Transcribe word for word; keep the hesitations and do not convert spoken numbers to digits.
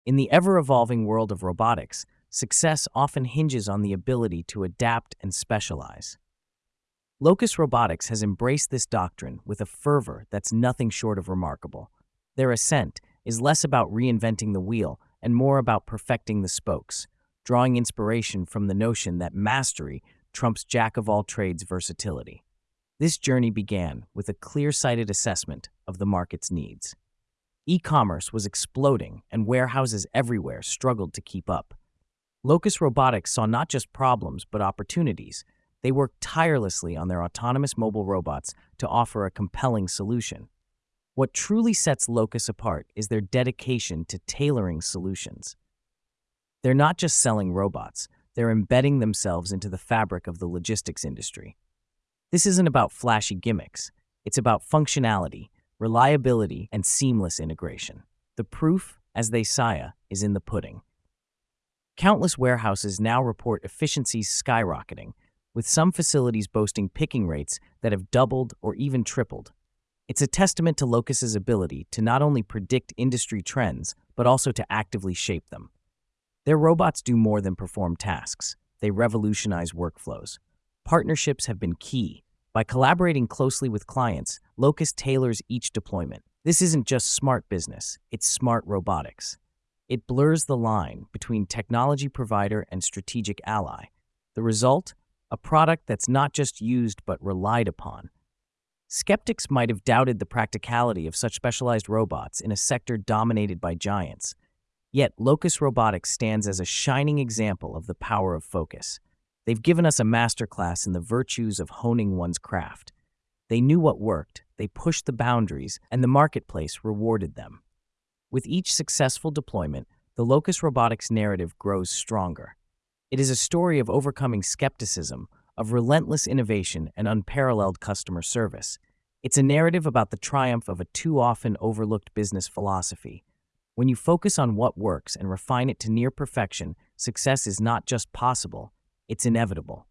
In the ever-evolving world of robotics, success often hinges on the ability to adapt and specialize. Locus Robotics has embraced this doctrine with a fervor that's nothing short of remarkable. Their ascent is less about reinventing the wheel and more about perfecting the spokes, drawing inspiration from the notion that mastery trumps jack-of-all-trades versatility. This journey began with a clear-sighted assessment of the market's needs. E-commerce was exploding, and warehouses everywhere struggled to keep up. Locus Robotics saw not just problems but opportunities. They worked tirelessly on their autonomous mobile robots to offer a compelling solution. What truly sets Locus apart is their dedication to tailoring solutions. They're not just selling robots, they're embedding themselves into the fabric of the logistics industry. This isn't about flashy gimmicks. It's about functionality, reliability, and seamless integration. The proof, as they say, is in the pudding. Countless warehouses now report efficiencies skyrocketing, with some facilities boasting picking rates that have doubled or even tripled. It's a testament to Locus's ability to not only predict industry trends, but also to actively shape them. Their robots do more than perform tasks. They revolutionize workflows. Partnerships have been key. By collaborating closely with clients, Locus tailors each deployment. This isn't just smart business, it's smart robotics. It blurs the line between technology provider and strategic ally. The result? A product that's not just used but relied upon. Skeptics might have doubted the practicality of such specialized robots in a sector dominated by giants. Yet Locus Robotics stands as a shining example of the power of focus. They've given us a masterclass in the virtues of honing one's craft. They knew what worked, they pushed the boundaries, and the marketplace rewarded them. With each successful deployment, the Locus Robotics narrative grows stronger. It is a story of overcoming skepticism, of relentless innovation and unparalleled customer service. It's a narrative about the triumph of a too often overlooked business philosophy. When you focus on what works and refine it to near perfection, success is not just possible, it's inevitable.